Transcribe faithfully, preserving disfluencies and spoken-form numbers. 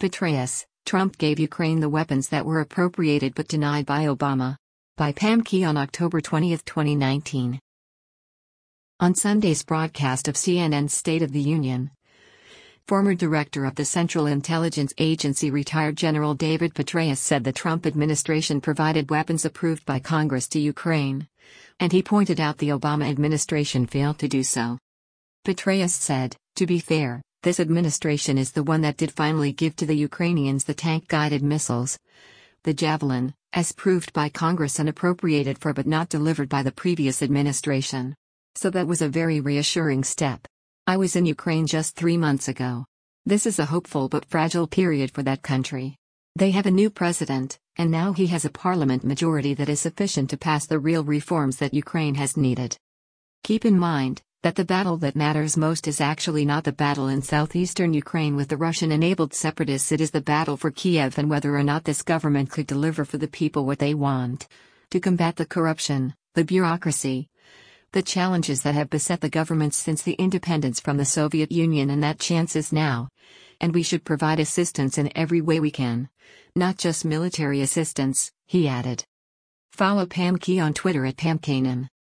Petraeus, Trump gave Ukraine the weapons that were appropriated but denied by Obama. By Pam Key on October twentieth, twenty nineteen. On Sunday's broadcast of C N N's State of the Union, former director of the Central Intelligence Agency retired General David Petraeus said the Trump administration provided weapons approved by Congress to Ukraine, and he pointed out the Obama administration failed to do so. Petraeus said, "To be fair, this administration is the one that did finally give to the Ukrainians the tank-guided missiles, the Javelin, as proved by Congress and appropriated for but not delivered by the previous administration. So that was a very reassuring step. I was in Ukraine just three months ago. This is a hopeful but fragile period for that country. They have a new president, and now he has a parliament majority that is sufficient to pass the real reforms that Ukraine has needed. Keep in mind that the battle that matters most is actually not the battle in southeastern Ukraine with the Russian-enabled separatists. It is the battle for Kiev and whether or not this government could deliver for the people what they want. To combat the corruption, the bureaucracy, the challenges that have beset the governments since the independence from the Soviet Union, and that chance is now. And we should provide assistance in every way we can. Not just military assistance," he added. Follow Pam Key on Twitter at Pam Kanan.